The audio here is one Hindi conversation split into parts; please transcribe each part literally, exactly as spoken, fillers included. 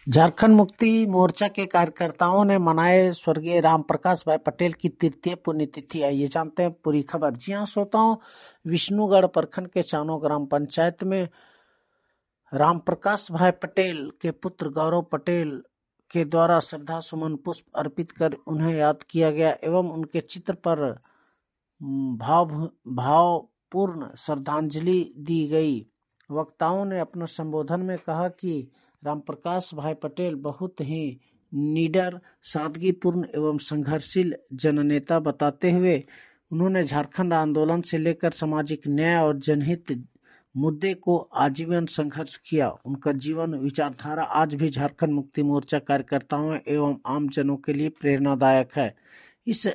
झारखंड मुक्ति मोर्चा के कार्यकर्ताओं ने मनाए स्वर्गीय रामप्रकाश भाई पटेल की तृतीय पुण्यतिथि। आइए जानते हैं पूरी खबर। जी हां श्रोताओं, विष्णुगढ़ प्रखंड के चानो ग्राम पंचायत में रामप्रकाश भाई पटेल के पुत्र गौरव पटेल के द्वारा श्रद्धा सुमन पुष्प अर्पित कर उन्हें याद किया गया एवं उनके चित्र पर भाव भावपूर्ण श्रद्धांजलि दी गई। वक्ताओं ने अपने संबोधन में कहा कि रामप्रकाश भाई पटेल बहुत ही निडर, सादगीपूर्ण एवं संघर्षशील जननेता बताते हुए उन्होंने झारखंड आंदोलन से लेकर सामाजिक न्याय और जनहित मुद्दे को आजीवन संघर्ष किया। उनका जीवन विचारधारा आज भी झारखंड मुक्ति मोर्चा कार्यकर्ताओं एवं आम जनों के लिए प्रेरणादायक है। इस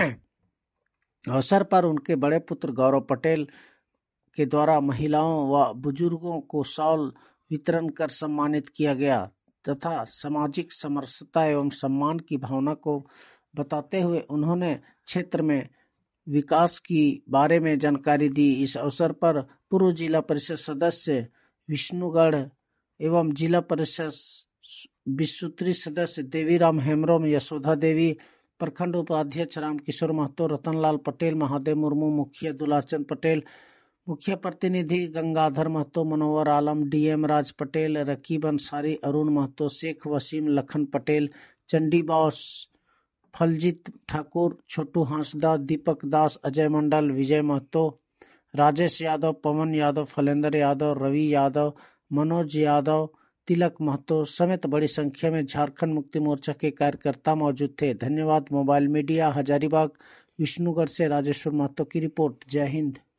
अवसर पर उनके बड़े पुत्र गौरव पटेल के द्वारा महिलाओं व बुजुर्गों को शॉल वितरण कर सम्मानित किया गया तथा सामाजिक समरसता एवं सम्मान की भावना को बताते हुए उन्होंने क्षेत्र में विकास की बारे में जानकारी दी। इस अवसर पर पूर्व जिला परिषद सदस्य विष्णुगढ़ एवं जिला परिषद विश्वत्री सदस्य देवीराम हेम्ब्रम, यशोदा देवी, प्रखंड उपाध्यक्ष रामकिशोर महतो, रतनलाल पटेल, महादेव मुर्मू, मुखिया दुलारचंद पटेल, मुख्य प्रतिनिधि गंगाधर महतो, मनोहर आलम, डीएम राज पटेल, रकीब अंसारी, अरुण महतो, शेख वसीम, लखन पटेल, चंडी बॉस, फलजीत ठाकुर, छोटू हांसदा, दीपक दास, अजय मंडल, विजय महतो, राजेश यादव, पवन यादव, फलेंद्र यादव, रवि यादव, मनोज यादव, तिलक महतो समेत बड़ी संख्या में झारखंड मुक्ति मोर्चा के कार्यकर्ता मौजूद थे। धन्यवाद। मोबाइल मीडिया, हजारीबाग, विष्णुगढ़ से राजेश्वर महतो की रिपोर्ट। जय हिंद।